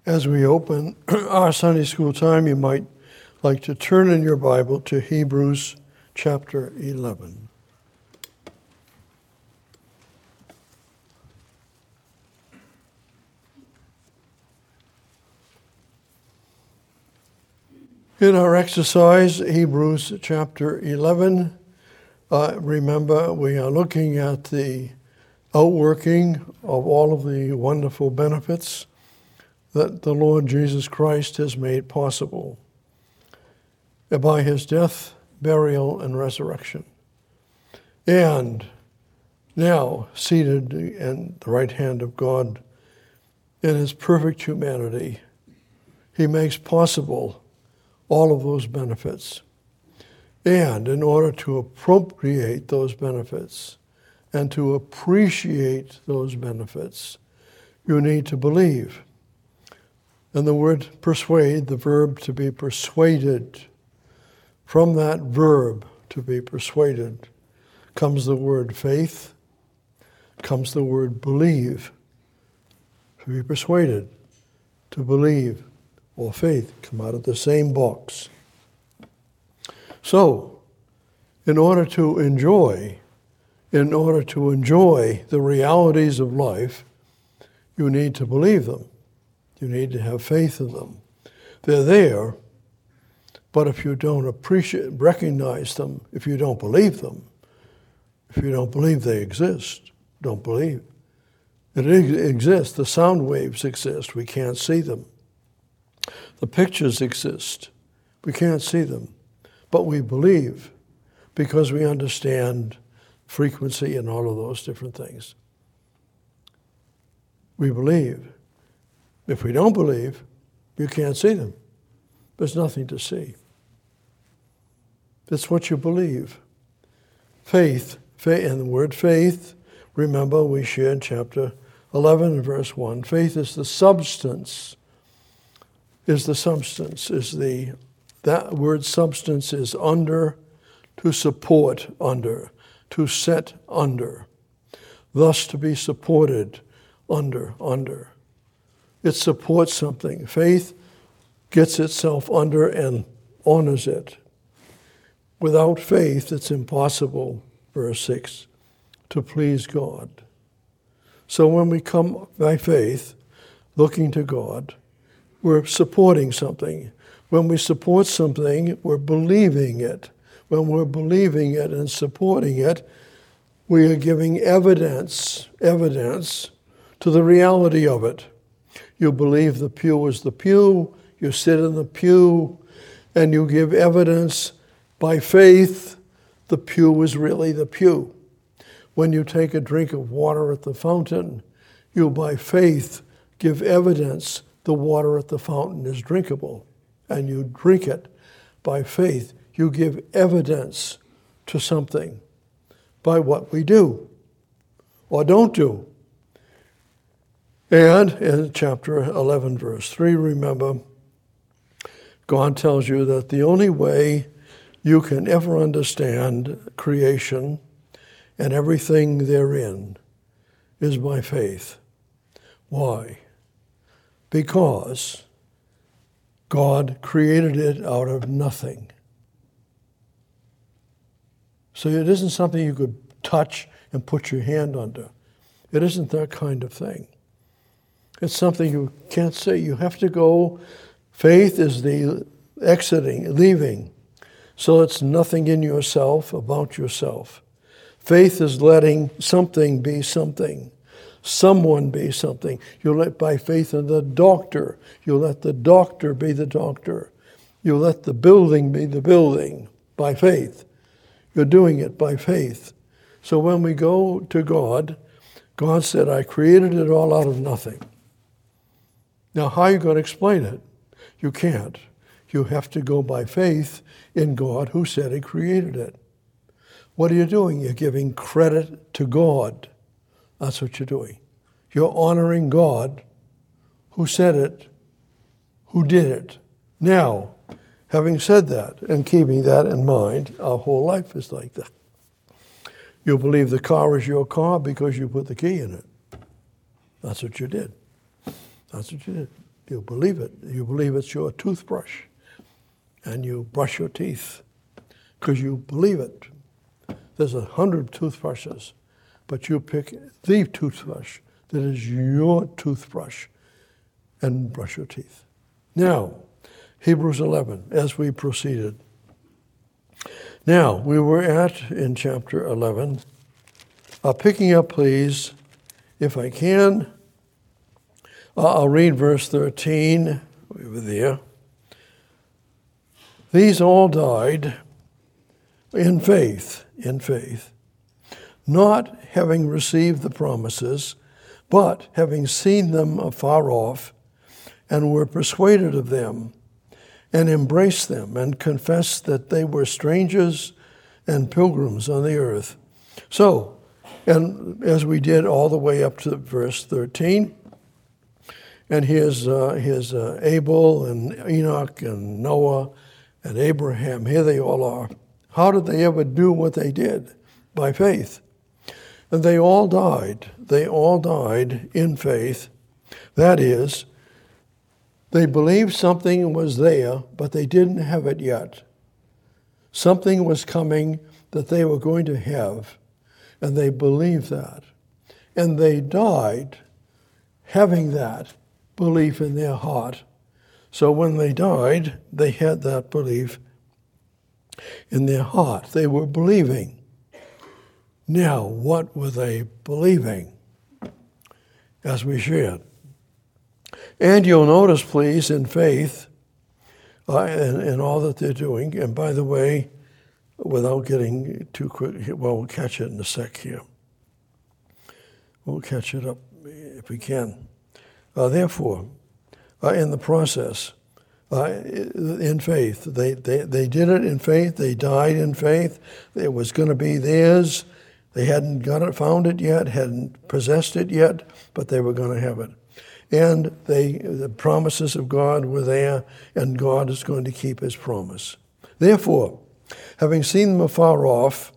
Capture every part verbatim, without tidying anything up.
As we open our Sunday school time, you might like to turn in your Bible to Hebrews chapter eleven. In our exercise, Hebrews chapter eleven, uh, remember we are looking at the outworking of all of the wonderful benefits that the Lord Jesus Christ has made possible by his death, burial, and resurrection. And now, seated in the right hand of God in his perfect humanity, he makes possible all of those benefits. And in order to appropriate those benefits and to appreciate those benefits, you need to believe. And the word persuade, the verb to be persuaded, from that verb to be persuaded comes the word faith, comes the word believe. To be persuaded, to believe, or faith come out of the same box. So, in order to enjoy, in order to enjoy the realities of life, you need to believe them. You need to have faith in them. They're there, but if you don't appreciate, recognize them, if you don't believe them, if you don't believe they exist, don't believe. It exists. The sound waves exist. We can't see them. The pictures exist. We can't see them. But we believe because we understand frequency and all of those different things. We believe. If we don't believe, you can't see them. There's nothing to see. It's what you believe. Faith, faith, and the word faith, remember we shared chapter eleven and verse one. Faith is the substance, is the substance, is the, that word substance is under, to support under, to set under, thus to be supported under, under. It supports something. Faith gets itself under and honors it. Without faith, it's impossible, verse six, to please God. So when we come by faith, looking to God, we're supporting something. When we support something, we're believing it. When we're believing it and supporting it, we are giving evidence, evidence to the reality of it. You believe the pew is the pew, you sit in the pew, and you give evidence by faith the pew is really the pew. When you take a drink of water at the fountain, you by faith give evidence the water at the fountain is drinkable, and you drink it by faith. You give evidence to something by what we do or don't do. And in chapter eleven, verse three, remember, God tells you that the only way you can ever understand creation and everything therein is by faith. Why? Because God created it out of nothing. So it isn't something you could touch and put your hand under. It isn't that kind of thing. It's something you can't say. You have to go. Faith is the exiting, leaving. So it's nothing in yourself about yourself. Faith is letting something be something. Someone be something. You let by faith in the doctor. You let the doctor be the doctor. You let the building be the building by faith. You're doing it by faith. So when we go to God, God said, I created it all out of nothing. Now, how are you going to explain it? You can't. You have to go by faith in God who said he created it. What are you doing? You're giving credit to God. That's what you're doing. You're honoring God who said it, who did it. Now, having said that and keeping that in mind, our whole life is like that. You believe the car is your car because you put the key in it. That's what you did. That's what you did. You believe it. You believe it's your toothbrush. And you brush your teeth because you believe it. There's a hundred toothbrushes, but you pick the toothbrush that is your toothbrush and brush your teeth. Now, Hebrews eleven, as we proceeded. Now, we were at, in chapter eleven, uh, picking up, please, if I can, uh, I'll read verse thirteen. We were there. These all died in faith, in faith, not having received the promises, but having seen them afar off, and were persuaded of them, and embraced them, and confessed that they were strangers and pilgrims on the earth. So, and as we did all the way up to verse thirteen, and here's, uh, here's uh, Abel and Enoch and Noah and Abraham. Here they all are. How did they ever do what they did? By faith. And they all died. They all died in faith. That is, they believed something was there, but they didn't have it yet. Something was coming that they were going to have, and they believed that. And they died having that belief in their heart. So when they died, they had that belief in their heart. They were believing. Now, what were they believing? As we shared. And you'll notice, please, in faith, uh, in, in all that they're doing, and by the way, without getting too quick, well, we'll catch it in a sec here. We'll catch it up if we can. Uh, therefore, uh, in the process, uh, in faith, they, they, they did it in faith, they died in faith, it was going to be theirs. They hadn't got it, found it yet, hadn't possessed it yet, but they were going to have it. And they, the promises of God were there, and God is going to keep his promise. Therefore, having seen them afar off,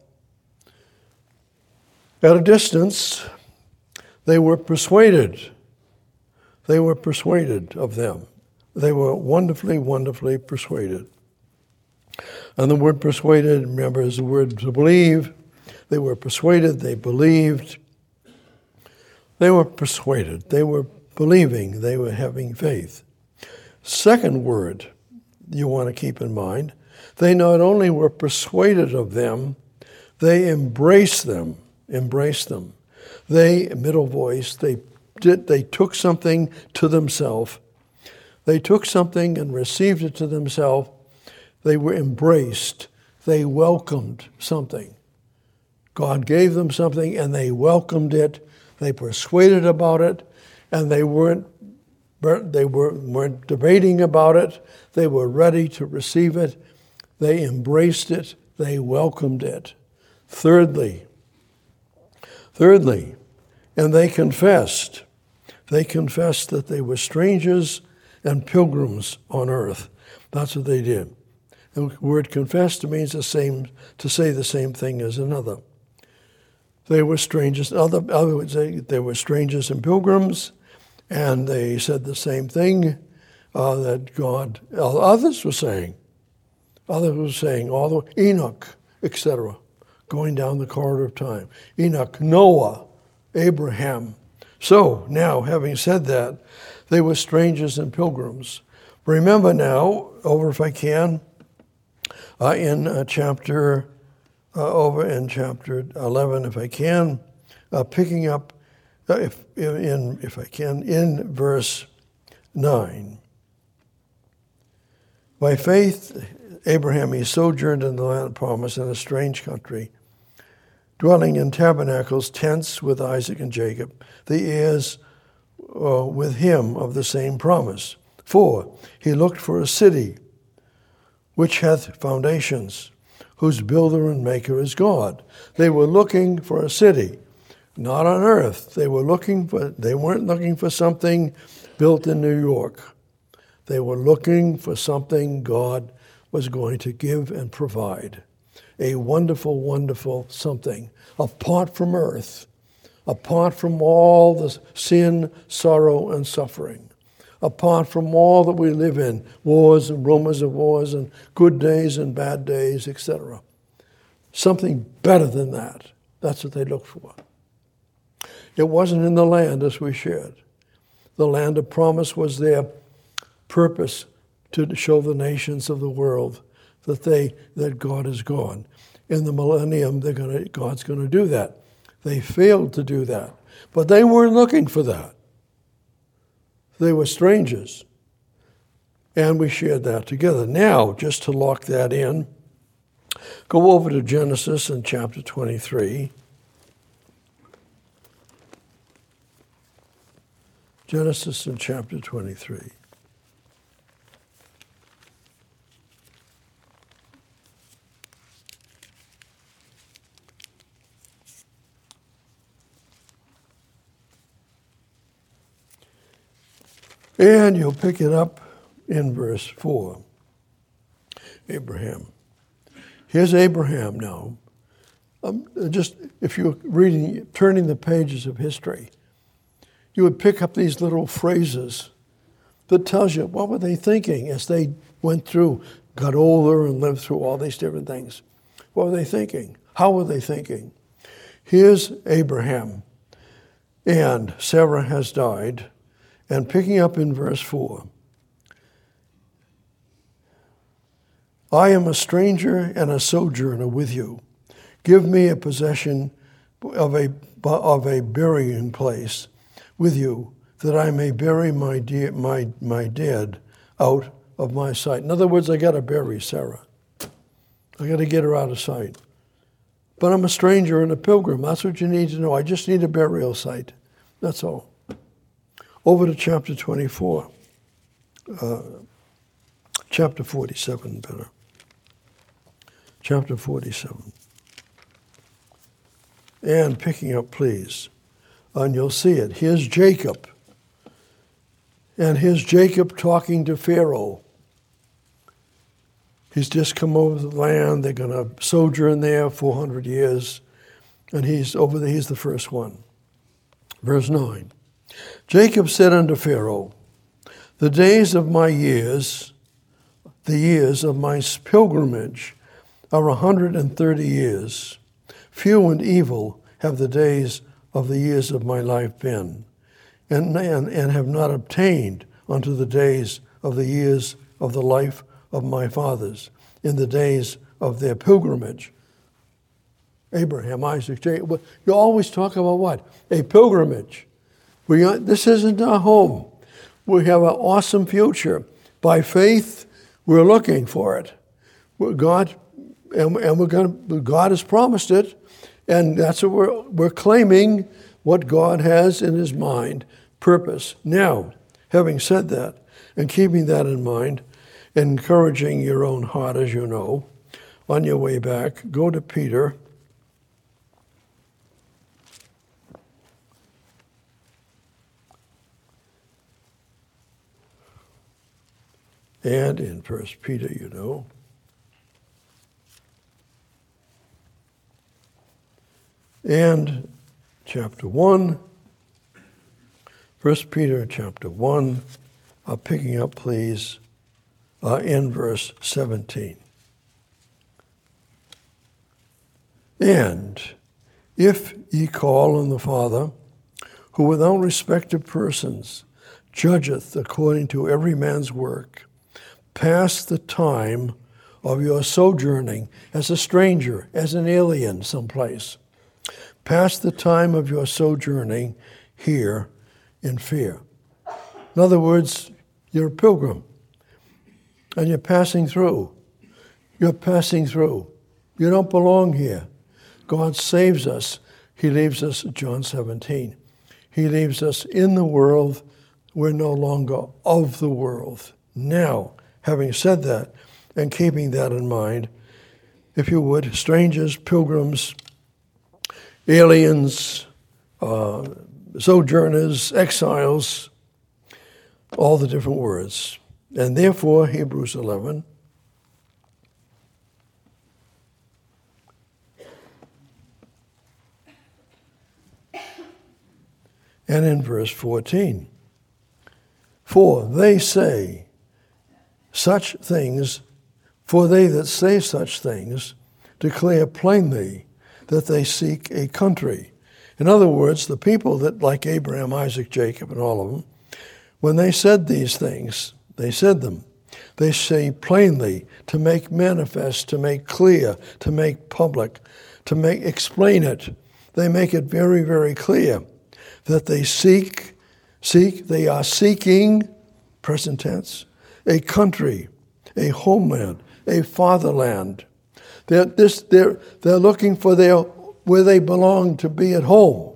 at a distance, they were persuaded. They were persuaded of them. They were wonderfully, wonderfully persuaded. And the word persuaded, remember, is the word to believe. They were persuaded, they believed. They were persuaded, they were believing, they were having faith. Second word you want to keep in mind, they not only were persuaded of them, they embraced them, embraced them. They, middle voice, they did, they took something to themselves. They took something and received it to themselves. They were embraced. They welcomed something. God gave them something and they welcomed it. They persuaded about it, and they weren't they were, weren't debating about it. They were ready to receive it. They embraced it. They welcomed it. Thirdly, thirdly, and they confessed. They confessed that they were strangers and pilgrims on earth. That's what they did. The word confessed means the same, to say the same thing as another. They were strangers. Other, other would say they were strangers and pilgrims, and they said the same thing uh, that God, others were saying. Others were saying, all the Enoch, et cetera, going down the corridor of time. Enoch, Noah, Abraham. So now, having said that, they were strangers and pilgrims. Remember now, over if I can, uh, in uh, chapter, uh, over in chapter eleven, if I can, uh, picking up, uh, if in if I can, in verse nine. By faith, Abraham, he sojourned in the land of promise in a strange country, dwelling in tabernacles, tents with Isaac and Jacob, the heirs uh, with him of the same promise. For he looked for a city which hath foundations, whose builder and maker is God. They were looking for a city, not on earth. They were looking for. They weren't looking for something built in New York. They were looking for something God was going to give and provide. A wonderful, wonderful something, apart from earth, apart from all the sin, sorrow, and suffering. apart from all that we live in, wars and rumors of wars and good days and bad days, et cetera. Something better than that. That's what they looked for. It wasn't in the land, as we shared. The land of promise was their purpose to show the nations of the world that they that God is God. In the millennium, they're gonna, God's going to do that. They failed to do that. But they weren't looking for that. They were strangers. And we shared that together. Now, just to lock that in, go over to Genesis in chapter twenty-three. Genesis in chapter twenty-three. And you'll pick it up in verse four. Abraham. Here's Abraham now. Um, just if you're reading, turning the pages of history, you would pick up these little phrases that tells you what were they thinking as they went through, got older and lived through all these different things. What were they thinking? How were they thinking? Here's Abraham, and Sarah has died. And picking up in verse four, I am a stranger and a sojourner with you. Give me a possession of a, of a burying place with you, that I may bury my, dear, my, my dead out of my sight. In other words, I got to bury Sarah. I got to get her out of sight. But I'm a stranger and a pilgrim. That's what you need to know. I just need a burial site. That's all. Over to chapter twenty-four. Uh, chapter forty-seven, better. Chapter forty-seven. And picking up, please. And you'll see it. Here's Jacob. And here's Jacob talking to Pharaoh. He's just come over the land. They're going to sojourn there four hundred years. And he's over there. He's the first one. Verse nine. Jacob said unto Pharaoh, the days of my years, the years of my pilgrimage, are a hundred and thirty years. Few and evil have the days of the years of my life been, and, and, and have not obtained unto the days of the years of the life of my fathers, in the days of their pilgrimage. Abraham, Isaac, Jacob. You always talk about what? A pilgrimage. We are, this isn't our home. We have an awesome future. By faith, we're looking for it. We're God, and, and we're going to, God has promised it, and that's what we're, we're claiming what God has in his mind, purpose. Now, having said that, and keeping that in mind, encouraging your own heart, as you know, on your way back, go to Peter. And in First Peter, you know. And chapter one, First Peter chapter one, uh, picking up, please, uh, in verse seventeen. And if ye call on the Father, who without respect of persons judgeth according to every man's work, pass the time of your sojourning as a stranger, as an alien someplace. Pass the time of your sojourning here in fear. In other words, you're a pilgrim, and you're passing through. You're passing through. You don't belong here. God saves us. He leaves us, John seventeen. He leaves us in the world. We're no longer of the world. Now, having said that, and keeping that in mind, if you would, strangers, pilgrims, aliens, uh, sojourners, exiles, all the different words. And therefore, Hebrews eleven, and in verse fourteen, For they say such things, for they that say such things declare plainly that they seek a country. In other words, the people that, like Abraham, Isaac, Jacob, and all of them, when they said these things, they said them. They say plainly, to make manifest, to make clear, to make public, to make explain it. They make it very, very clear that they seek, seek, they are seeking, present tense, a country, a homeland, a fatherland. They're, this, they're, they're looking for their, where they belong to be at home.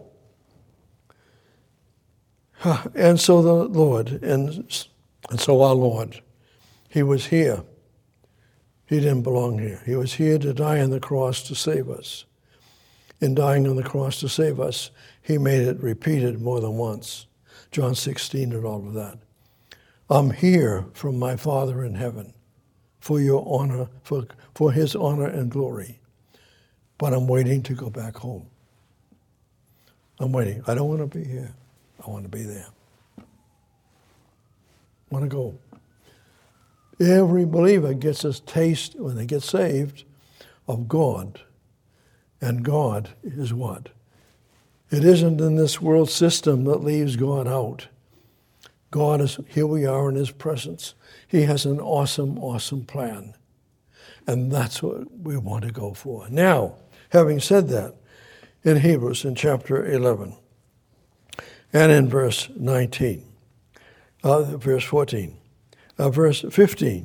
And so the Lord, and, and so our Lord, he was here. He didn't belong here. He was here to die on the cross to save us. In dying on the cross to save us, he made it repeated more than once. John sixteen and all of that. I'm here from my Father in heaven for your honor, for, for his honor and glory. But I'm waiting to go back home. I'm waiting. I don't want to be here. I want to be there. I want to go. Every believer gets a taste, when they get saved, of God. And God is what? It isn't in this world system that leaves God out. God is, here we are in his presence. He has an awesome, awesome plan. And that's what we want to go for. Now, having said that, in Hebrews, in chapter eleven, and in verse nineteen, uh, verse fourteen, uh, verse fifteen,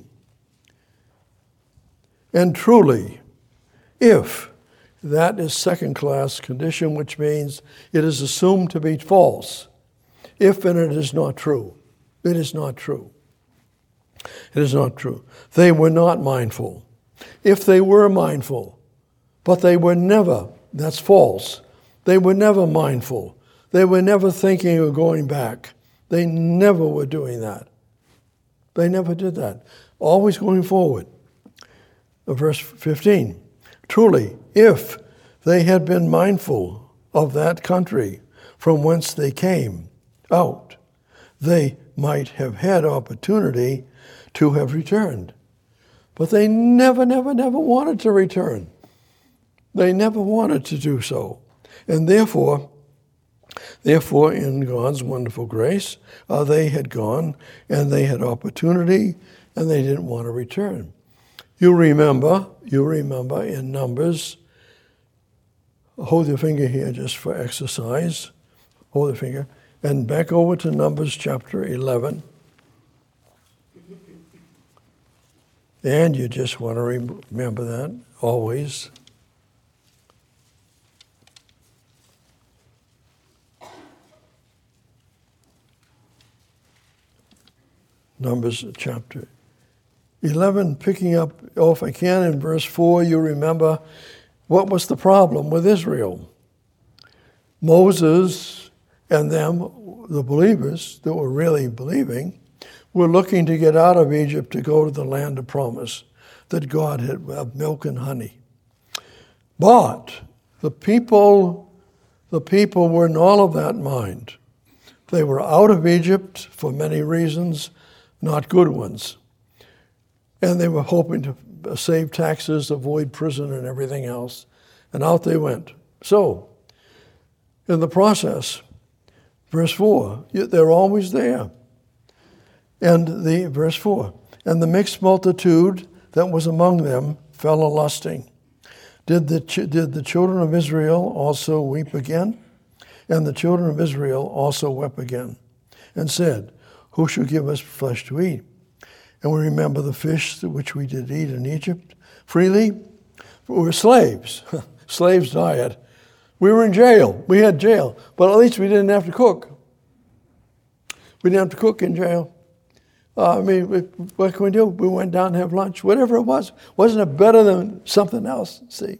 and truly, if, that is second-class condition, which means it is assumed to be false, if and it is not true. It is not true. It is not true. They were not mindful. If they were mindful, but they were never, that's false. They were never mindful. They were never thinking of going back. They never were doing that. They never did that. Always going forward. Verse fifteen. Truly, if they had been mindful of that country from whence they came out, they might have had opportunity to have returned. But they never, never, never wanted to return. They never wanted to do so. And therefore, therefore, in God's wonderful grace, uh, they had gone and they had opportunity and they didn't want to return. You remember, you remember in Numbers, hold your finger here just for exercise, hold your finger, and back over to Numbers chapter eleven. And you just want to remember that always. Numbers chapter eleven, picking up, oh, if I can, in verse four, you remember what was the problem with Israel. Moses and them, the believers that were really believing, were looking to get out of Egypt to go to the land of promise that God had, of milk and honey. But the people, the people were in all of that mind. They were out of Egypt for many reasons, not good ones. And they were hoping to save taxes, avoid prison and everything else. And out they went. So, in the process, verse four, they're always there. And the, verse four, and the mixed multitude that was among them fell a-lusting. Did the, did the children of Israel also weep again? And the children of Israel also wept again, and said, who shall give us flesh to eat? And we remember the fish which we did eat in Egypt freely. We were slaves, slaves diet. We were in jail. We had jail, but at least we didn't have to cook. We didn't have to cook in jail. Uh, I mean, what can we do? We went down to have lunch, whatever it was. Wasn't it better than something else? See,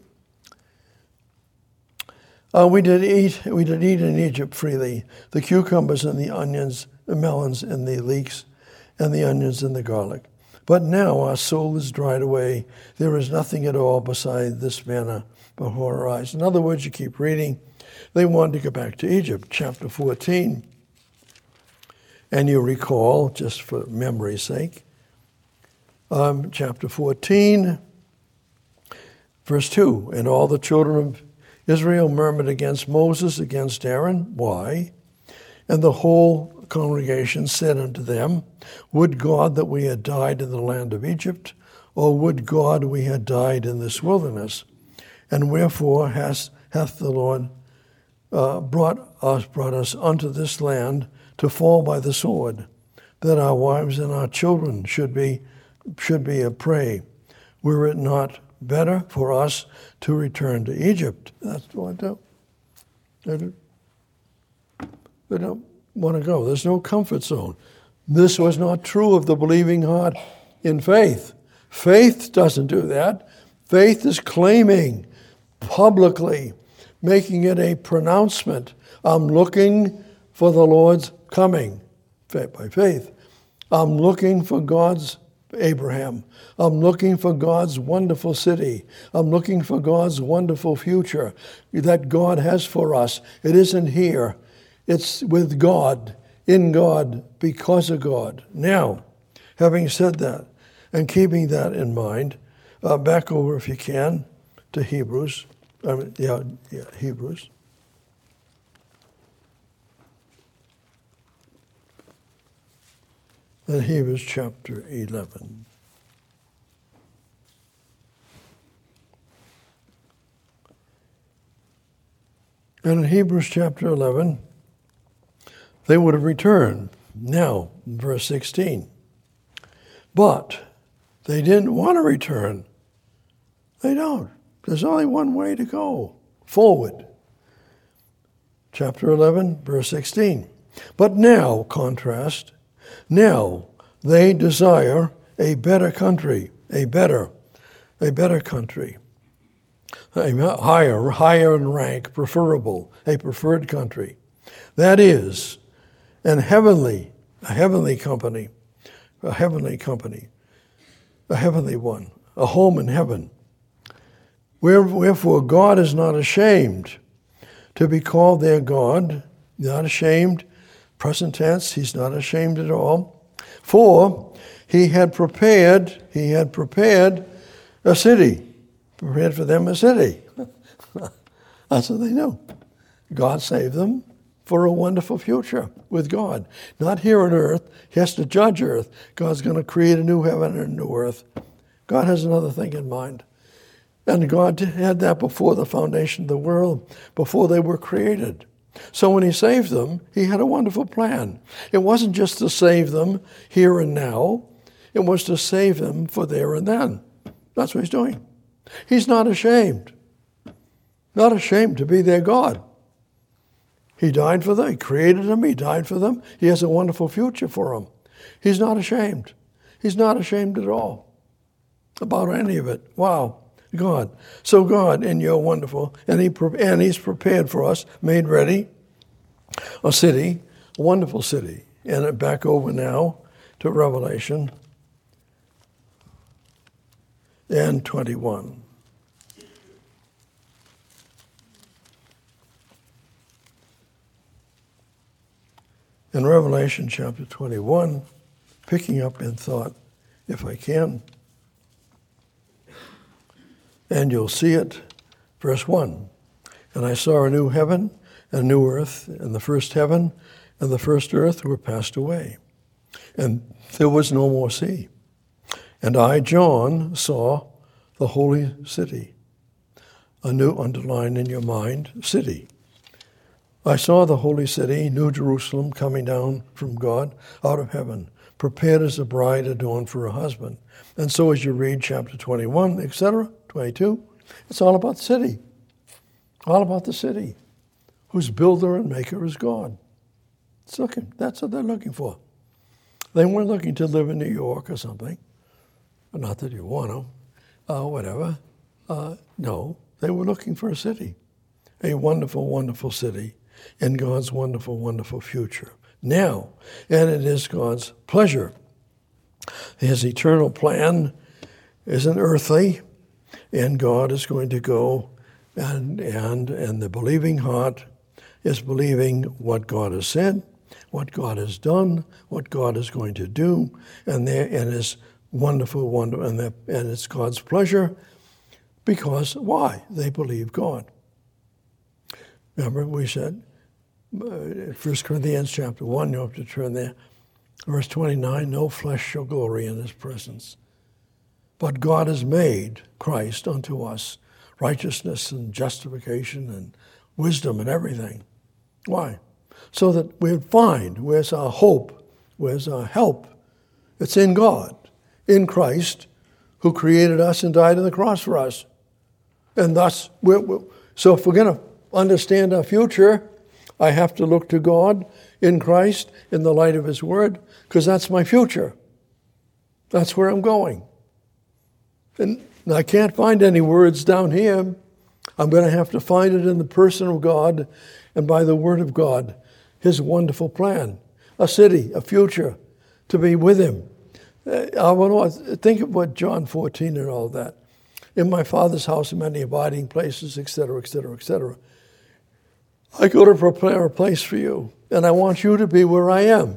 uh, we did eat. We did eat in Egypt freely. The cucumbers and the onions, the melons and the leeks, and the onions and the garlic. But now our soul is dried away. There is nothing at all beside this manna before our eyes. In other words, you keep reading. They wanted to go back to Egypt, chapter fourteen. And you recall, just for memory's sake, um, chapter fourteen, verse two, and all the children of Israel murmured against Moses, against Aaron. Why? And the whole congregation said unto them, would God that we had died in the land of Egypt, or would God we had died in this wilderness? And wherefore has, hath the Lord uh, brought us brought us unto this land to fall by the sword, that our wives and our children should be should be a prey? Were it not better for us to return to Egypt? That's what I do. They do. They don't want to go. There's no comfort zone. This was not true of the believing heart in faith. Faith doesn't do that. Faith is claiming publicly, making it a pronouncement. I'm looking for the Lord's coming by faith. I'm looking for God's Abraham. I'm looking for God's wonderful city. I'm looking for God's wonderful future that God has for us. It isn't here. It's with God, in God, because of God. Now, having said that, and keeping that in mind, uh, back over, if you can, to Hebrews. I mean, yeah, yeah, Hebrews. And Hebrews chapter eleven. And in Hebrews chapter eleven, they would have returned. Now, verse sixteen. But they didn't want to return. They don't. There's only one way to go, forward. Chapter eleven, verse sixteen. But now, contrast, now they desire a better country, a better, a better country. A higher, higher in rank, preferable, a preferred country. That is, an heavenly, a heavenly company, a heavenly company, a heavenly one, a home in heaven. Wherefore God is not ashamed to be called their God, not ashamed, present tense, he's not ashamed at all. For he had prepared, he had prepared a city, prepared for them a city. That's what they knew. God saved them for a wonderful future with God. Not here on earth. He has to judge earth. God's going to create a new heaven and a new earth. God has another thing in mind. And God had that before the foundation of the world, before they were created. So when he saved them, he had a wonderful plan. It wasn't just to save them here and now. It was to save them for there and then. That's what he's doing. He's not ashamed. Not ashamed to be their God. He died for them. He created them. He died for them. He has a wonderful future for them. He's not ashamed. He's not ashamed at all about any of it. Wow. God. So God, in your wonderful, and, he, and he's prepared for us, made ready, a city, a wonderful city. And back over now to Revelation and twenty-one. In Revelation chapter twenty-one, picking up in thought, if I can, and you'll see it, verse one. And I saw a new heaven and a new earth, and the first heaven and the first earth were passed away, and there was no more sea. And I, John, saw the holy city, a new, underline in your mind, city. I saw the holy city, New Jerusalem, coming down from God out of heaven, prepared as a bride adorned for her husband. And so as you read chapter twenty-one, et cetera, twenty-two, it's all about the city. All about the city, whose builder and maker is God. It's looking, that's what they're looking for. They weren't looking to live in New York or something. Not that you want to, uh, whatever. Uh, no, they were looking for a city, a wonderful, wonderful city in God's wonderful, wonderful future. Now, and it is God's pleasure. His eternal plan isn't earthly, and God is going to go, and and and the believing heart is believing what God has said, what God has done, what God is going to do, and there and His wonderful wonder, and, that, and it's God's pleasure. Because why? They believe God. Remember, we said, uh, First Corinthians chapter one, you have to turn there, verse twenty-nine, no flesh shall glory in His presence. But God has made Christ unto us righteousness and justification and wisdom and everything. Why? So that we'd find where's our hope, where's our help. It's in God, in Christ, who created us and died on the cross for us. And thus, we're, we're, so if we're going to understand our future, I have to look to God in Christ in the light of His Word, because that's my future. That's where I'm going. And I can't find any words down here. I'm going to have to find it in the person of God and by the Word of God, His wonderful plan, a city, a future, to be with Him. I want to think of what John fourteen and all that. In my Father's house are many abiding places, et cetera, et cetera, et cetera. I go to prepare a place for you, and I want you to be where I am.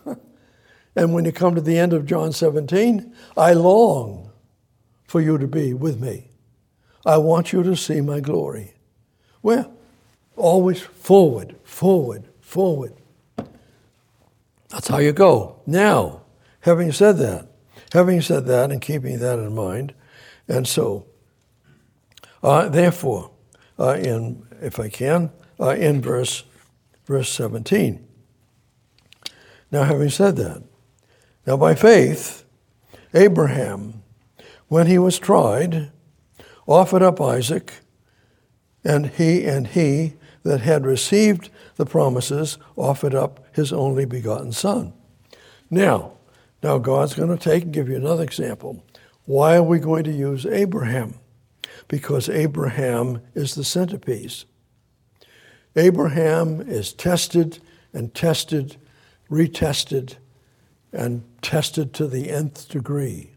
And when you come to the end of John seventeen, I long for you to be with me. I want you to see my glory. Well, always forward, forward, forward. That's how you go. Now, having said that, having said that and keeping that in mind, and so, uh, therefore, uh, in if I can, uh, in verse verse seventeen. Now, having said that, now by faith, Abraham, when he was tried, offered up Isaac, and he and he that had received the promises offered up his only begotten son. Now, now God's going to take and give you another example. Why are we going to use Abraham? Because Abraham is the centerpiece. Abraham is tested and tested, retested, and tested to the nth degree.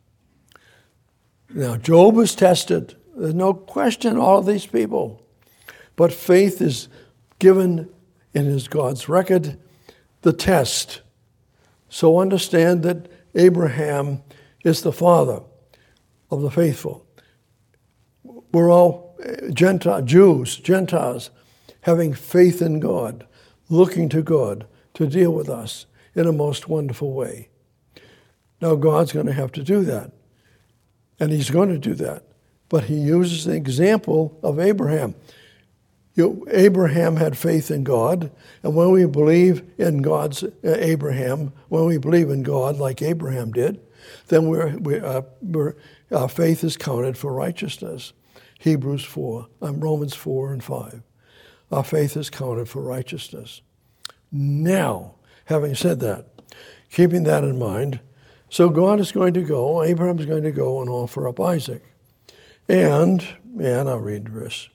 Now, Job is tested. There's no question, all of these people. But faith is given in his God's record, the test. So understand that Abraham is the father of the faithful. We're all Gentile, Jews, Gentiles, having faith in God, looking to God to deal with us in a most wonderful way. Now God's going to have to do that. And he's going to do that. But he uses the example of Abraham. You know, Abraham had faith in God, and when we believe in God's uh, Abraham, when we believe in God like Abraham did, then we're, we, uh, we're, our faith is counted for righteousness. Hebrews four, um, Romans four and five. Our faith is counted for righteousness. Now, having said that, keeping that in mind, so God is going to go, Abraham is going to go and offer up Isaac. And, and I'll read verse.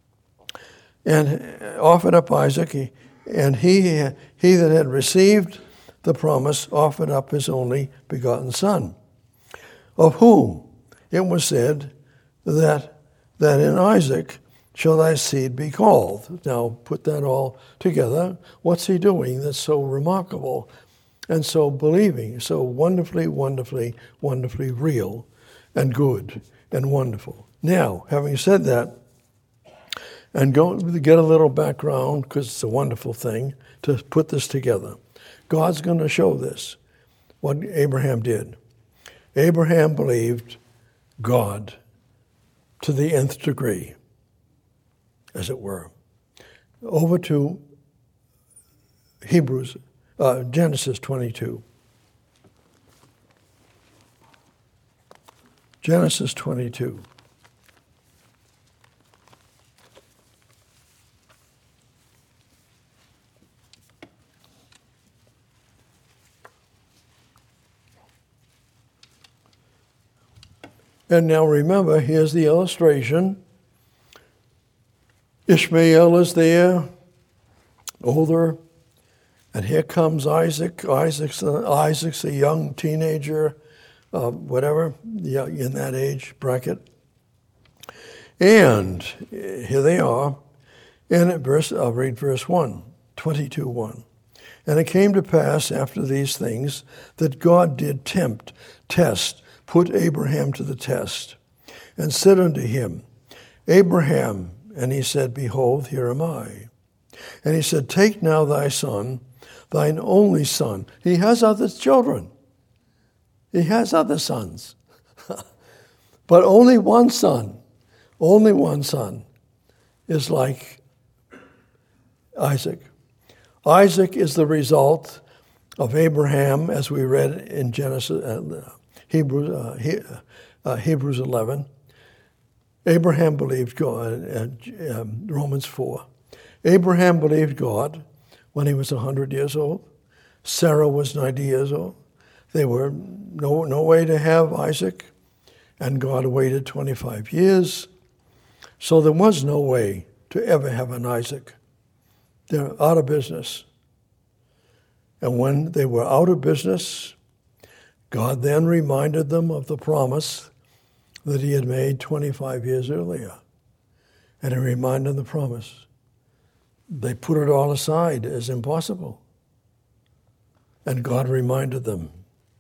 And offered up Isaac, and he, he that had received the promise offered up his only begotten son, of whom it was said that, that in Isaac shall thy seed be called. Now put that all together. What's he doing that's so remarkable and so believing, so wonderfully, wonderfully, wonderfully real and good and wonderful? Now, having said that, and go get a little background, because it's a wonderful thing to put this together. God's going to show this, what Abraham did. Abraham believed God to the nth degree, as it were. Over to Hebrews, uh, Genesis twenty-two. Genesis twenty-two. And now remember, here's the illustration. Ishmael is there, older, and here comes Isaac. Isaac's a, Isaac's a young teenager, uh, whatever, in that age bracket. And here they are. And at verse, I'll read verse one, twenty-two one. And it came to pass after these things that God did tempt, test, put Abraham to the test, and said unto him, Abraham, and he said, Behold, here am I. And he said, Take now thy son, thine only son. He has other children. He has other sons. But only one son, only one son is like Isaac. Isaac is the result of Abraham, as we read in Genesis, uh, Hebrews, uh, he, uh, Hebrews eleven. Abraham believed God, uh, um, Romans four. Abraham believed God when he was one hundred years old. Sarah was ninety years old. There were no, no way to have Isaac, and God waited twenty-five years. So there was no way to ever have an Isaac. They're out of business. And when they were out of business, God then reminded them of the promise that he had made twenty-five years earlier. And he reminded them of the promise. They put it all aside as impossible. And God reminded them.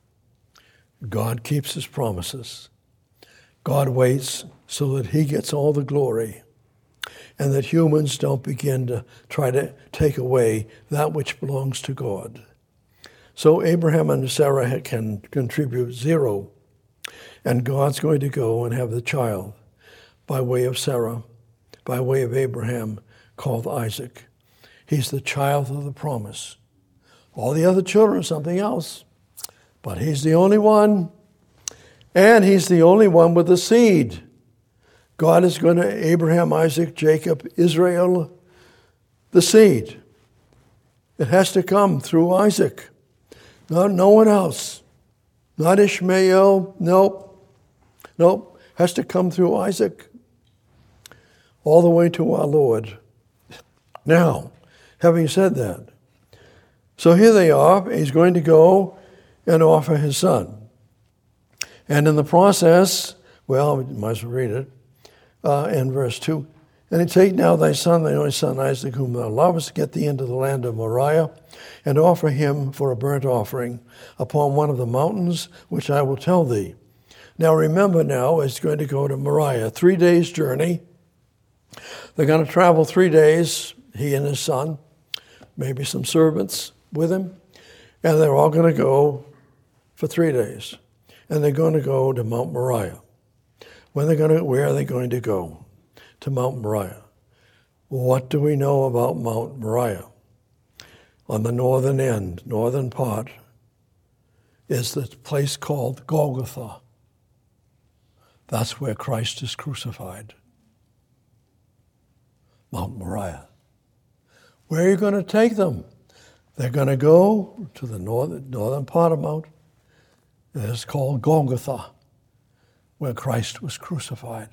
God keeps his promises. God waits so that he gets all the glory, and that humans don't begin to try to take away that which belongs to God. So Abraham and Sarah can contribute zero, and God's going to go and have the child by way of Sarah, by way of Abraham, called Isaac. He's the child of the promise. All the other children are something else, but he's the only one, and he's the only one with the seed. God is going to Abraham, Isaac, Jacob, Israel, the seed. It has to come through Isaac. Not no one else. Not Ishmael. Nope. Nope. Has to come through Isaac. All the way to our Lord. Now, having said that, so here they are. He's going to go and offer his son. And in the process, well, we might as well read it. Uh, in verse two, and he take now thy son, thy only son Isaac, whom thou lovest, get thee into the land of Moriah, and offer him for a burnt offering upon one of the mountains, which I will tell thee. Now remember now, it's going to go to Moriah, three days' journey. They're going to travel three days, he and his son, maybe some servants with him, and they're all going to go for three days. And they're going to go to Mount Moriah. When they're going to, where are they going to go? To Mount Moriah. What do we know about Mount Moriah? On the northern end, northern part, is the place called Golgotha. That's where Christ is crucified. Mount Moriah. Where are you going to take them? They're going to go to the northern, northern part of Mount. It's called Golgotha, where Christ was crucified.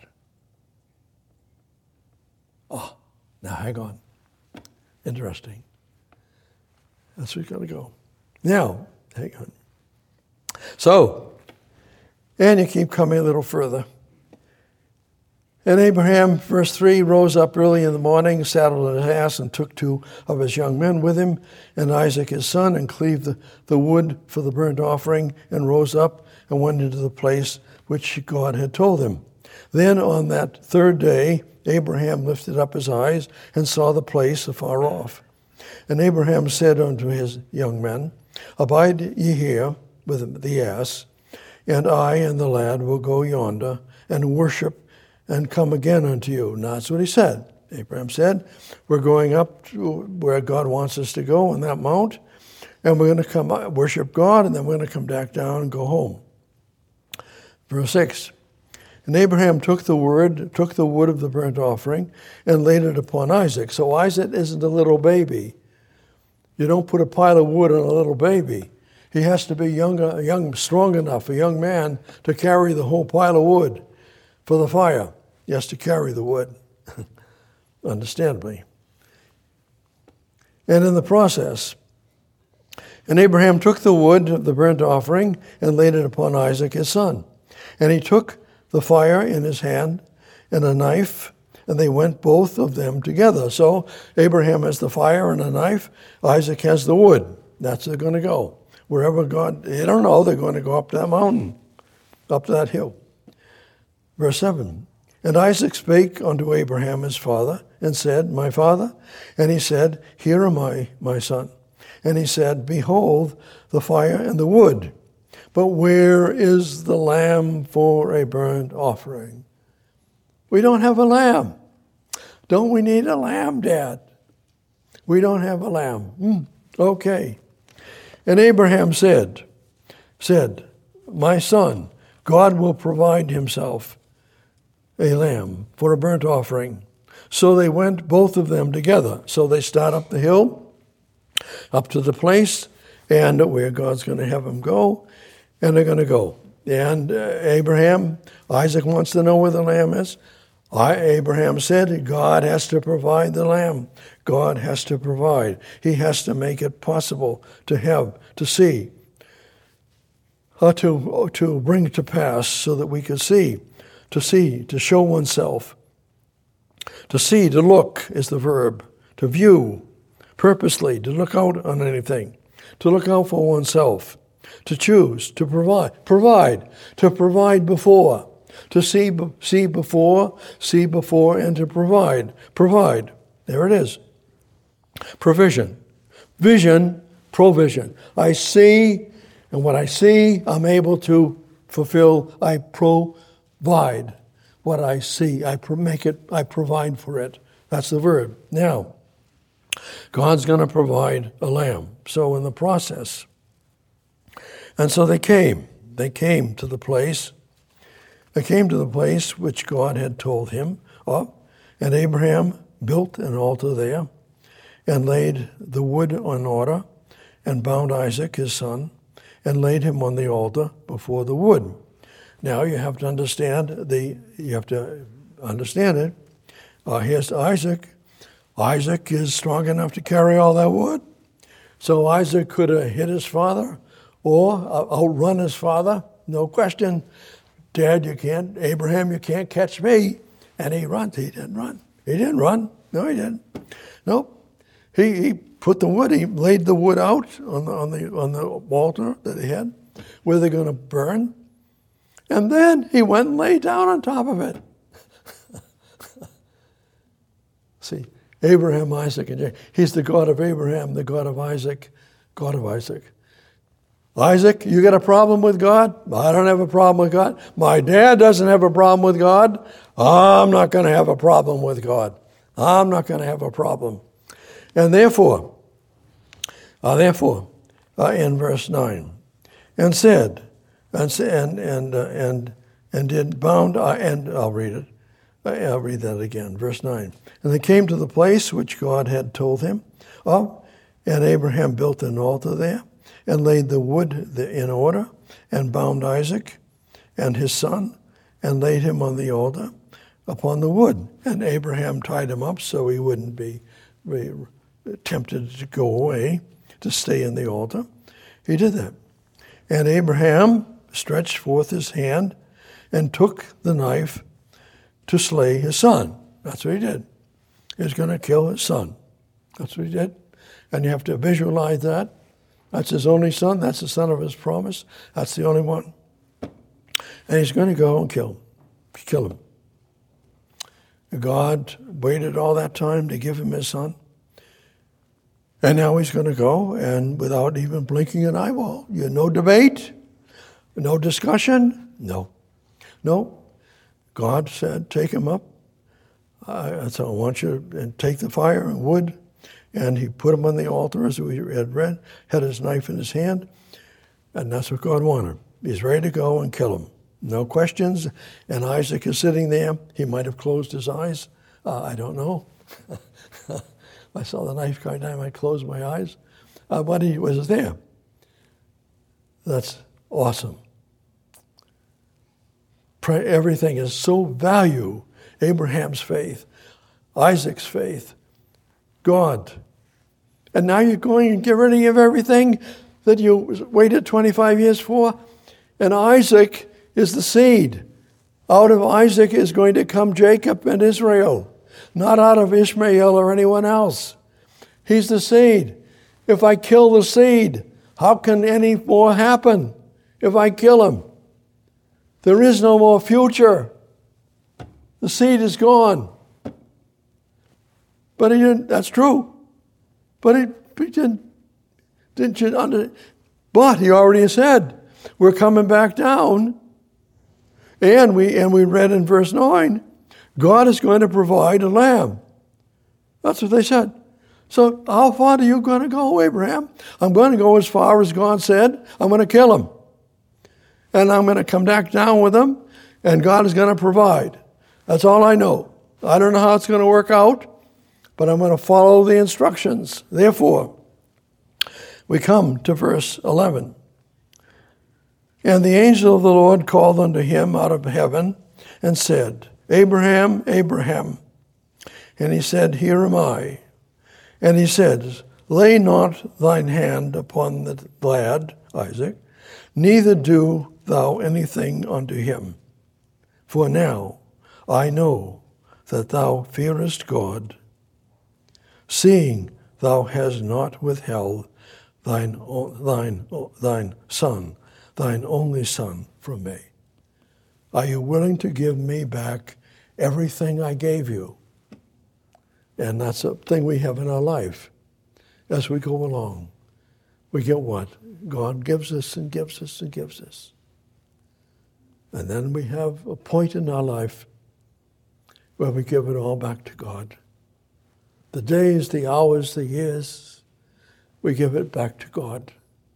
Oh, now hang on. Interesting. That's where we're going to go. Now, hang on. So, and you keep coming a little further. And Abraham, verse three, rose up early in the morning, saddled his ass, and took two of his young men with him, and Isaac his son, and cleaved the, the wood for the burnt offering, and rose up and went into the place which God had told him. Then on that third day, Abraham lifted up his eyes and saw the place afar off. And Abraham said unto his young men, Abide ye here with the ass, and I and the lad will go yonder and worship and come again unto you. Now that's what he said. Abraham said, we're going up to where God wants us to go on that mount, and we're going to come worship God, and then we're going to come back down and go home. Verse six, and Abraham took the word, took the wood of the burnt offering, and laid it upon Isaac. So Isaac isn't a little baby. You don't put a pile of wood on a little baby. He has to be young, young, strong enough, a young man, to carry the whole pile of wood for the fire. He has to carry the wood, understandably. And in the process, and Abraham took the wood of the burnt offering and laid it upon Isaac his son. And he took the fire in his hand and a knife, and they went both of them together. So Abraham has the fire and a knife, Isaac has the wood. That's where they're going to go. Wherever God, they don't know, they're going to go up that mountain, up to that hill. Verse seven, and Isaac spake unto Abraham his father, and said, My father? And he said, Here am I, my son. And he said, Behold the fire and the wood, but where is the lamb for a burnt offering? We don't have a lamb. Don't we need a lamb, Dad? We don't have a lamb. Hmm. Okay. And Abraham said, said, My son, God will provide himself a lamb for a burnt offering. So they went, both of them together. So they start up the hill, up to the place, and where God's going to have them go, and they're going to go. And uh, Abraham, Isaac wants to know where the lamb is. I, Abraham said, God has to provide the lamb. God has to provide. He has to make it possible to have, to see, uh, to, to bring to pass so that we could see. To see, to show oneself. To see, to look is the verb. To view, purposely, to look out on anything. To look out for oneself. To choose, to provide. Provide, to provide before. To see, see before, see before, and to provide. Provide. There it is. Provision. Vision, provision. I see, and what I see, I'm able to fulfill. I provide. Provide what I see. I make it. I provide for it. That's the verb. Now, God's going to provide a lamb. So in the process, and so they came. They came to the place. They came to the place which God had told him of, and Abraham built an altar there, and laid the wood in order, and bound Isaac his son, and laid him on the altar before the wood. Now you have to understand the. You have to understand it. Uh, here's Isaac. Isaac is strong enough to carry all that wood, so Isaac could have hit his father or uh, outrun his father. No question. Dad, you can't. Abraham, you can't catch me. And he runs. He didn't run. He didn't run. No, he didn't. Nope. He he put the wood. He laid the wood out on the on the on the altar that he had, where they're going to burn. And then he went and lay down on top of it. See, Abraham, Isaac, and Jacob. He's the God of Abraham, the God of Isaac, God of Isaac. Isaac, you got a problem with God? I don't have a problem with God. My dad doesn't have a problem with God. I'm not going to have a problem with God. I'm not going to have a problem. And therefore, uh, therefore, uh, in verse nine, and said, And and and uh, and and did bound uh, and I'll read it. I'll read that again. Verse nine. And they came to the place which God had told him of, and Abraham built an altar there, and laid the wood in order, and bound Isaac and his son, and laid him on the altar upon the wood. And Abraham tied him up so he wouldn't be, be tempted to go away, to stay in the altar. He did that. And Abraham stretched forth his hand and took the knife to slay his son. That's what he did. He was going to kill his son. That's what he did. And you have to visualize that. That's his only son. That's the son of his promise. That's the only one. And he's going to go and kill him. Kill him. God waited all that time to give him his son. And now he's going to go, and without even blinking an eyeball, you no debate, no discussion, no. No. God said, take him up. I, so I want you to take the fire and wood. And he put him on the altar, as we had read, had his knife in his hand. And that's what God wanted. He's ready to go and kill him. No questions. And Isaac is sitting there. He might have closed his eyes. Uh, I don't know. I saw the knife coming down, I closed my eyes. Uh, but he was there. That's awesome. Pray, everything is so value. Abraham's faith, Isaac's faith, God. And now you're going and get rid of everything that you waited twenty-five years for? And Isaac is the seed. Out of Isaac is going to come Jacob and Israel, not out of Ishmael or anyone else. He's the seed. If I kill the seed, how can any more happen if I kill him? There is no more future. The seed is gone. But he didn't, that's true. But he, he didn't, didn't you under, but he already said, we're coming back down. And we and we read in verse nine, God is going to provide a lamb. That's what they said. So how far are you going to go, Abraham? I'm going to go as far as God said. I'm going to kill him. And I'm going to come back down with him, and God is going to provide. That's all I know. I don't know how it's going to work out, but I'm going to follow the instructions. Therefore, we come to verse eleven. And the angel of the Lord called unto him out of heaven and said, Abraham, Abraham. And he said, Here am I. And he said, Lay not thine hand upon the lad, Isaac, neither do thou anything unto him. For now I know that thou fearest God, seeing thou hast not withheld thine, thine, thine son, thine only son, from me. Are you willing to give me back everything I gave you? And that's a thing we have in our life. As we go along, we get what? God gives us and gives us and gives us. And then we have a point in our life where we give it all back to God. The days, the hours, the years, we give it back to God.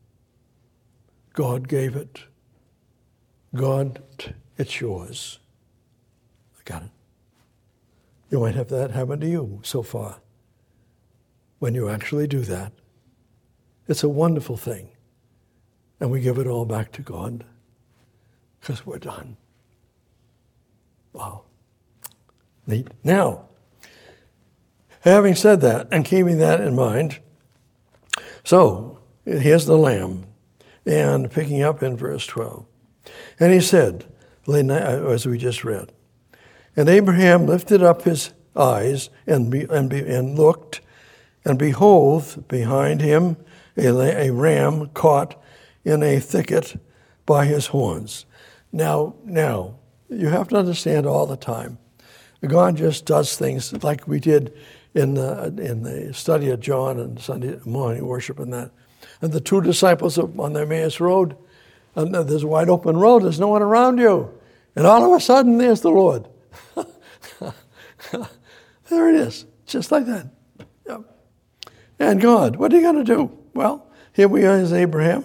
God gave it. God, it's yours. I got it. You might have that happen to you so far. When you actually do that, it's a wonderful thing. And we give it all back to God because we're done. Wow. Neat. Now, having said that and keeping that in mind, so here's the lamb. And picking up in verse twelve. And he said, as we just read, and Abraham lifted up his eyes and be, and, be, and looked, and behold, behind him a, a ram caught in a thicket by his horns. Now, now, you have to understand all the time, God just does things like we did in the, in the study of John and Sunday morning worship and that. And the two disciples on the Emmaus Road, and there's a wide open road, there's no one around you. And all of a sudden, there's the Lord. There it is, just like that. Yep. And God, what are you going to do? Well, here we are as Abraham.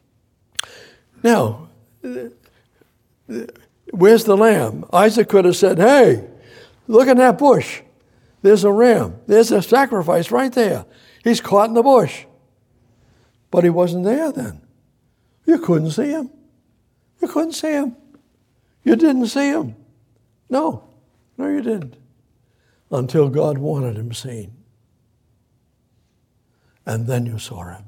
Now, where's the lamb? Isaac could have said, hey, look at that bush. There's a ram. There's a sacrifice right there. He's caught in the bush. But he wasn't there then. You couldn't see him. You couldn't see him. You didn't see him. No. No, you didn't. Until God wanted him seen. And then you saw him.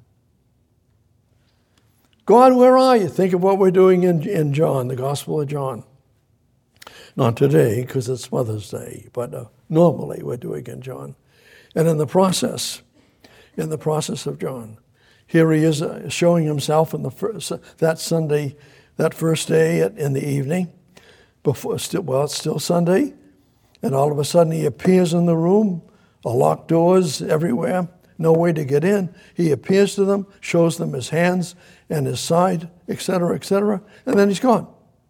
God, where are you? Think of what we're doing in, in John, the Gospel of John. Not today, because it's Mother's Day, but uh, normally we're doing in John. And in the process, in the process of John, here he is uh, showing himself in the first, that Sunday, that first day at, in the evening. Before, still, well, it's still Sunday, and all of a sudden he appears in the room, a locked doors everywhere, no way to get in. He appears to them, shows them his hands and his side, et cetera, et cetera, and then he's gone.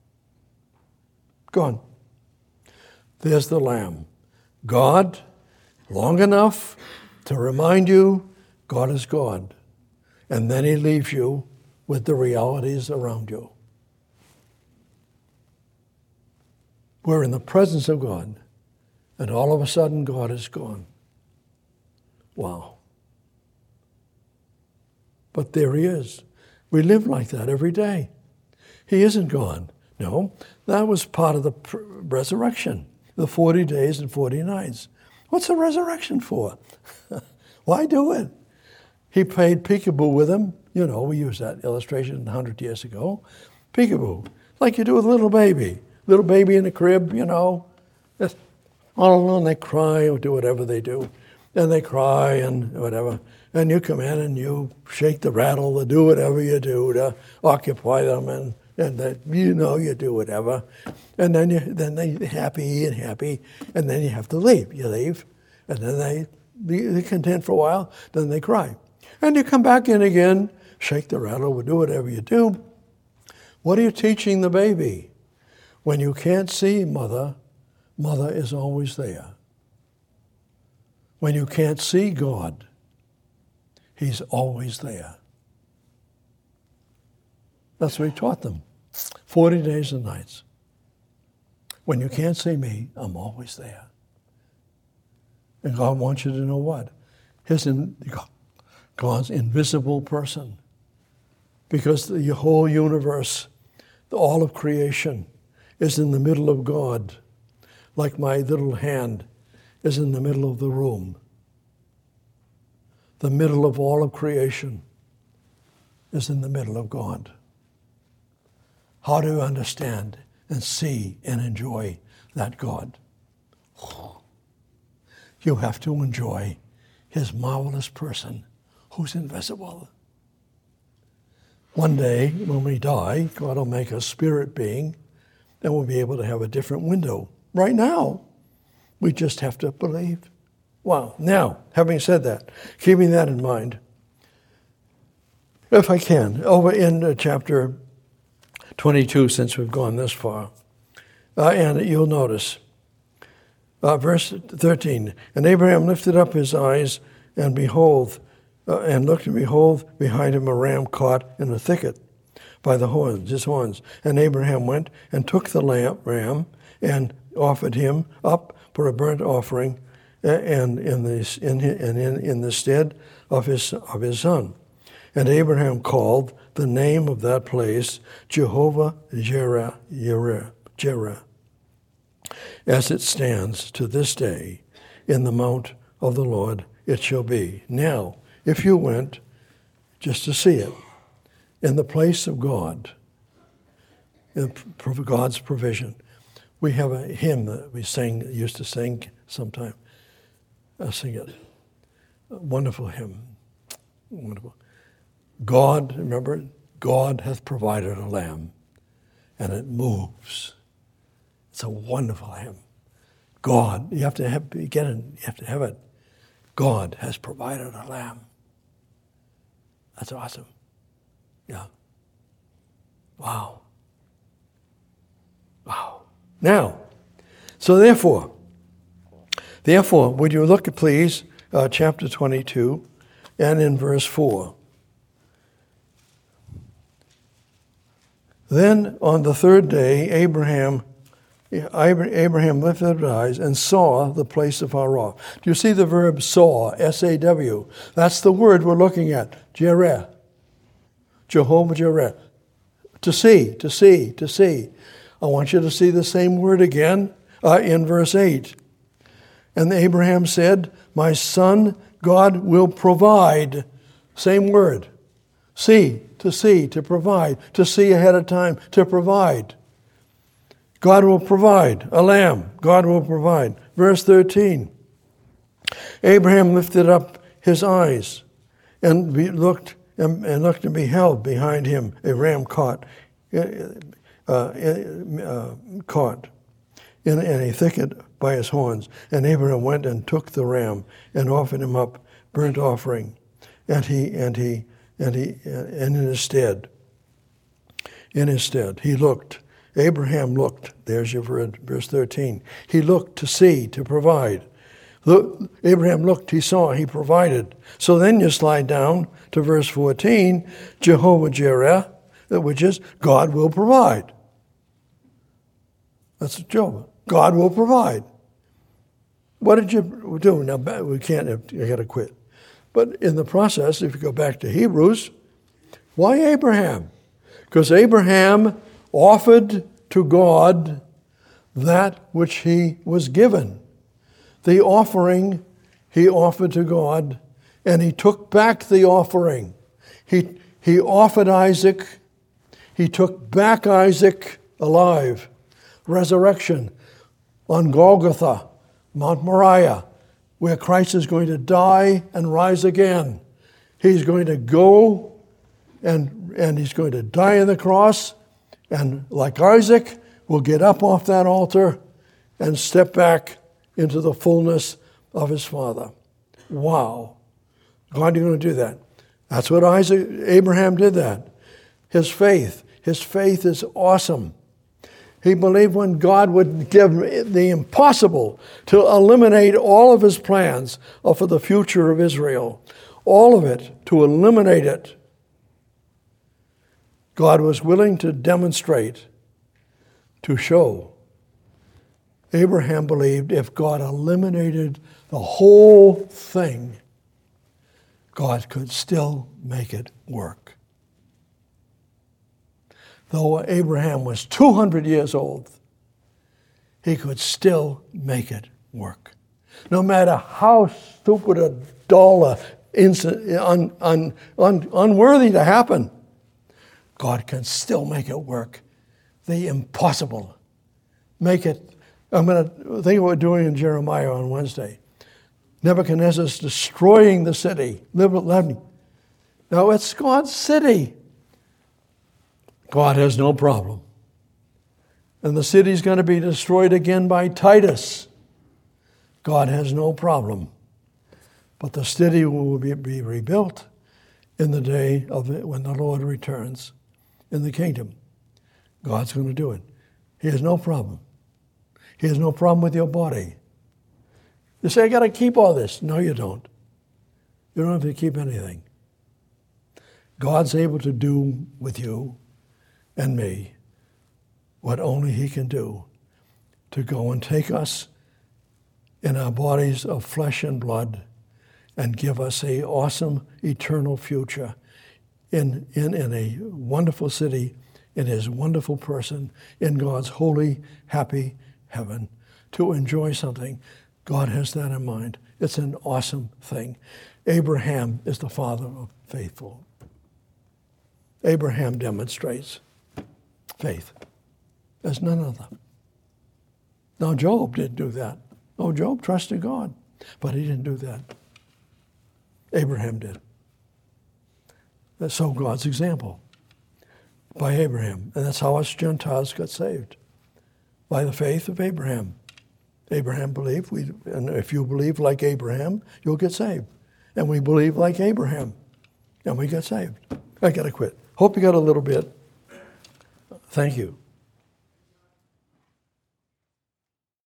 Gone. There's the Lamb. God, long enough to remind you God is God. And then he leaves you with the realities around you. We're in the presence of God, and all of a sudden God is gone. Wow. But there he is. We live like that every day. He isn't gone. No, that was part of the resurrection, the forty days and forty nights. What's the resurrection for? Why do it? He played peekaboo with him. You know, we used that illustration a hundred years ago. Peekaboo, like you do with a little baby. Little baby in a crib, you know. All alone they cry or do whatever they do. and they cry and whatever. And you come in and you shake the rattle or do whatever you do to occupy them, and, and that you know you do whatever. And then you then they're happy and happy, and then you have to leave. You leave, and then they they're content for a while, then they cry. And you come back in again, shake the rattle, or do whatever you do. What are you teaching the baby? When you can't see mother, mother is always there. When you can't see God, he's always there. That's what he taught them. Forty days and nights. When you can't see me, I'm always there. And God wants you to know what? His in, God's invisible person. Because the whole universe, all of creation, is in the middle of God. Like my little hand is in the middle of the room. The middle of all of creation is in the middle of God. How do you understand and see and enjoy that God? You have to enjoy his marvelous person who's invisible. One day, when we die, God will make us spirit being, and we'll be able to have a different window. Right now, we just have to believe. Wow. Now, having said that, keeping that in mind, if I can, over in uh, chapter twenty-two, since we've gone this far, uh, and you'll notice, uh, verse thirteen, and Abraham lifted up his eyes, and behold, uh, and looked, and behold, behind him a ram caught in a thicket by the horns, his horns. And Abraham went and took the lamb, ram, and offered him up for a burnt offering, and in the in in in the stead of his of his son. And Abraham called the name of that place Jehovah Jireh, Jireh, Jireh, as it stands to this day, in the mount of the Lord it shall be. Now, if you went just to see it, in the place of God, in God's provision, we have a hymn that we sing, used to sing sometime. I'll sing it. A wonderful hymn. Wonderful. God, remember, God hath provided a lamb, and it moves. It's a wonderful hymn. God, you have to have, get it, you have to have it. God has provided a lamb. That's awesome. Yeah. Wow. Wow. Now, so therefore, therefore, would you look at, please, uh, chapter twenty-two, and in verse four. Then on the third day, Abraham, Abraham lifted up his eyes and saw the place of Haran. Do you see the verb saw, S A W? That's the word we're looking at, Jireh. Jehovah Jireh. To see, to see, to see. I want you to see the same word again uh, in verse eight. And Abraham said, my son, God will provide. Same word. See, to see, to provide. To see ahead of time, to provide. God will provide. A lamb, God will provide. Verse thirteen. Abraham lifted up his eyes and looked and, and looked and beheld behind him a ram caught, uh, uh, caught in, in a thicket by his horns. And Abraham went and took the ram and offered him up burnt offering. And he and he and he and in his stead, in his stead, he looked. Abraham looked. There's your word, verse thirteen. He looked to see, to provide. Look, Abraham looked, he saw, he provided. So then you slide down to verse fourteen, Jehovah Jireh, which is God will provide. That's Jehovah. God will provide. What did you do? Now, we can't, you got to quit. But in the process, if you go back to Hebrews, why Abraham? Because Abraham offered to God that which he was given. The offering he offered to God, and he took back the offering. He, he offered Isaac. He took back Isaac alive. Resurrection on Golgotha, Mount Moriah. where Christ is going to die and rise again. He's going to go and, and he's going to die on the cross, and like Isaac, will get up off that altar and step back into the fullness of his Father. Wow. God, you're going to do that. That's what Isaac, Abraham did that. His faith. His faith is awesome. He believed when God would give the impossible to eliminate all of his plans for the future of Israel. All of it, to eliminate it. God was willing to demonstrate, to show. Abraham believed if God eliminated the whole thing, God could still make it work. Though Abraham was two hundred years old, he could still make it work. No matter how stupid a dull, a un, un, un, unworthy to happen, God can still make it work. The impossible. Make it. I'm going to think of what we're doing in Jeremiah on Wednesday. Nebuchadnezzar's destroying the city. Now it's God's city. God has no problem. And the city's going to be destroyed again by Titus. God has no problem. But the city will be, be rebuilt in the day of it, when the Lord returns in the kingdom. God's going to do it. He has no problem. He has no problem with your body. You say, I got to keep all this. No, you don't. You don't have to keep anything. God's able to do with you and me what only he can do, to go and take us in our bodies of flesh and blood and give us a awesome eternal future in, in, in a wonderful city, in his wonderful person, in God's holy, happy heaven, to enjoy something. God has that in mind. It's an awesome thing. Abraham is the father of faithful. Abraham demonstrates faith. There's none other. Now, Job didn't do that. Oh, Job trusted God, but he didn't do that. Abraham did. So God's example by Abraham. And that's how us Gentiles got saved, by the faith of Abraham. Abraham believed, we, and if you believe like Abraham, you'll get saved. And we believe like Abraham, and we got saved. I got to quit. Hope you got a little bit. Thank you.